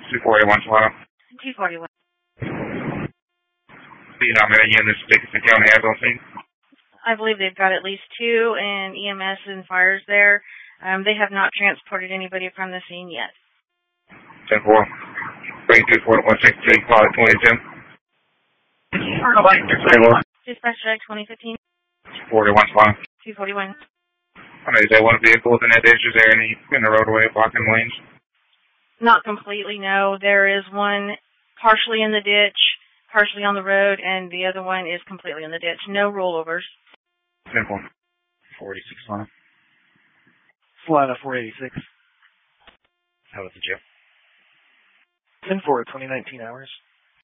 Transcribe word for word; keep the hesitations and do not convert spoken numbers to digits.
two forty-one, Solano. two forty-one. Do you know how many units Dickinson County has on scene? I believe they've got at least two, and E M S and fires there. Um, they have not transported anybody from the scene yet. ten four. Bring two four one six three, call it twenty ten. Dispatch check twenty fifteen. two forty-one, Solano. two forty-one. I know you said one vehicle within that ditch. Is there any in the roadway blocking lanes? Not completely, no. There is one partially in the ditch, partially on the road, and the other one is completely in the ditch. No rollovers. ten four. four eighty-six, Solano. Solano four eighty-six. How was the jail? ten four, twenty nineteen hours.